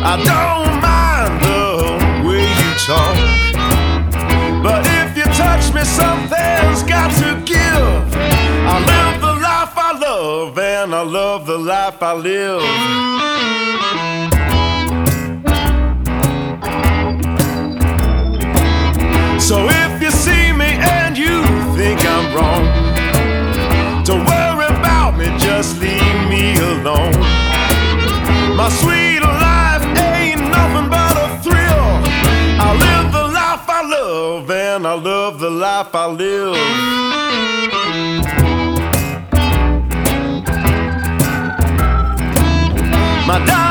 I don't mind the way you talk, but if you touch me, something's got to give. I live the life I love, and I love the life I live. So if you see me and you think I'm wrong, don't worry about me, just leave me alone. My sweet life ain't nothing but a thrill. I live the life I love, and I love the life I live. My